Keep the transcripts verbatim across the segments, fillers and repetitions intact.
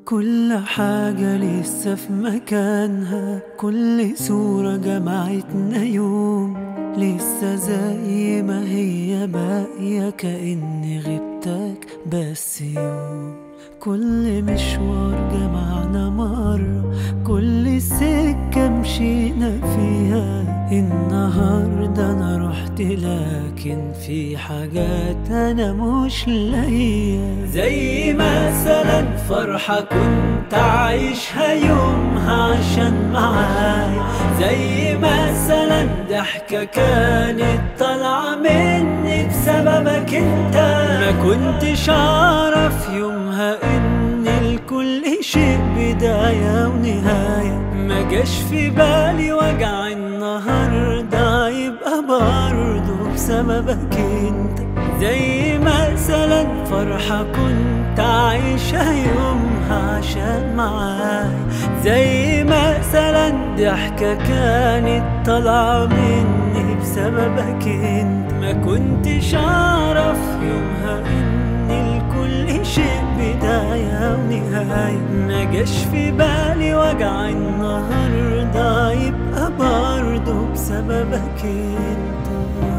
كل حاجة لسه في مكانها، كل صورة جمعتنا يوم لسه زي ما هي باقية، كأني غبتك بس يوم. كل مشوار جمعنا مرة، كل سكة مشينا فيها، النهاردة أنا رحت لكن في حاجات أنا مش لاقيها. زي مثلا فرحة كنت عايشها يومها عشان معايا، زي مثلا ضحكة كانت طالعة مني بسببك انت. ما كنتش أعرف يومها إن الكل شيء بداية ونهاية، ما جاش في بالي وجع النهاردة يبقى برضه بسببك انت. زي مثلا فرحة كنت عايشها يومها عشان معايا، زي مثلا ضحكة كانت طالعة مني بسببك انت. ما كنتش أعرف يومها إن الكل شيء بداية ونهاية، ما جاش في بالي وجع النهاردة يبقى برضه بسببك انت.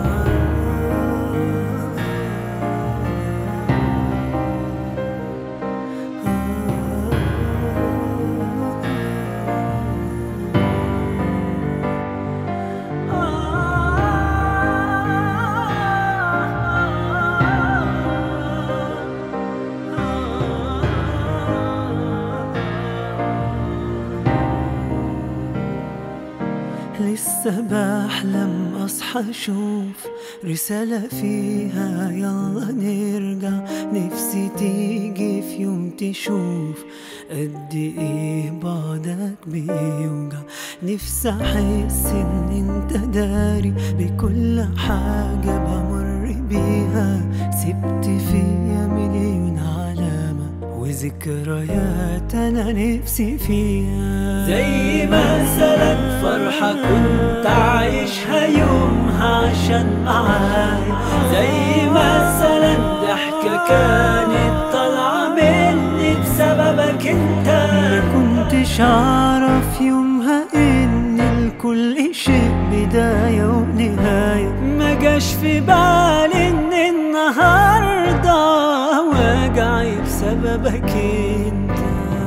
لسه بحلم أصحى أشوف رسالة فيها يلا نرجع، نفسي تيجي في يوم تشوف قد إيه بعدك بيوجع. نفسي أحس إن أنت داري بكل حاجة بمر بيها، سبت فيا مليون علامة وذكريات أنا نفسي فيها. زي مثلا فرحة كنت عايشها يومها عشان معايا، زي مثلا ضحكة كانت طالعة مني بسببك انت. ما كنتش أعرف يومها إن الكل شيء بداية ونهاية، ما جاش في بالي إن النهاردة وجعي بسببك انت.